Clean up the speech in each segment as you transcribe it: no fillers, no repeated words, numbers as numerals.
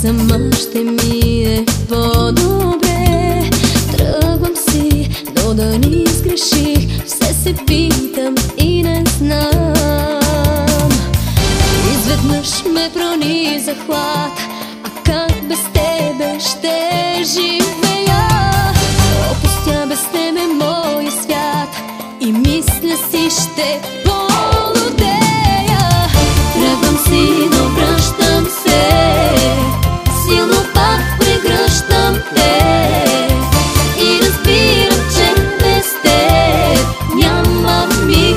сама ще ми е по-добре. Тръгвам си, но да не изгреших, все се питам и не знам. Изведнъж ме прониза хлад, а как без тебе ще живея? Опустя без тебе мой свят и мисля си ще полудея. Тръгвам си, но връщам се, силно пак прегръщам те и разбирам, че без теб нямам миг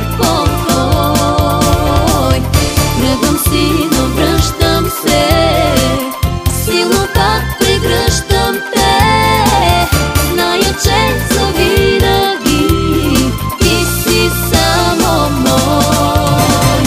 покой. Тръгвам си, но връщам се, силно пак прегръщам те. Зная, че завинаги ти си само мой.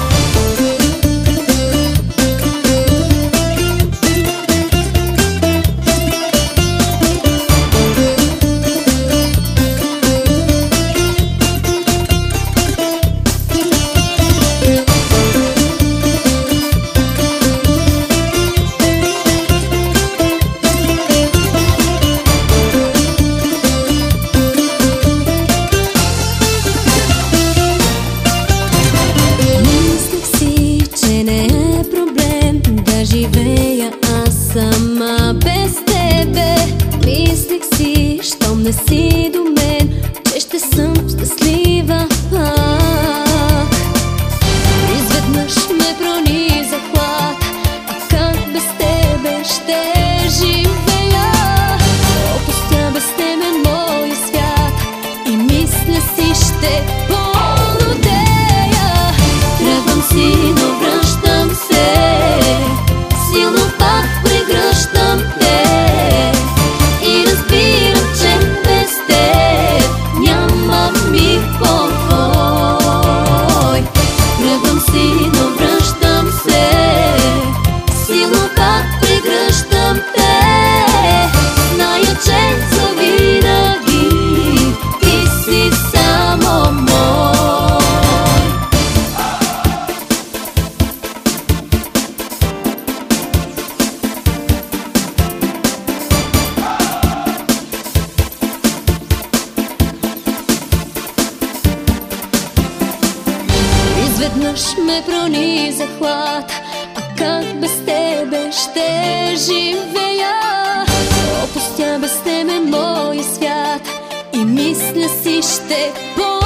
Живея аз сама без тебе. Мислих си, щом не си до мен, че ще съм щастлива пак. Изведнъж ме прониза хлад, а как без тебе ще живея? Опустя без тебе мой свят и мисля си ще полудея. Тръгвам си, но връщам се, силно пак прегръщам те и разбирам, че без теб нямам миг покой. Тръгвам си, но връщам се, силно пак прегръщам те. Зная, че завинаги ти си само мой. Изведнъж ме прониза хлад, а как без тебе ще живея? Опустя без тебе мой свят и мисля си ще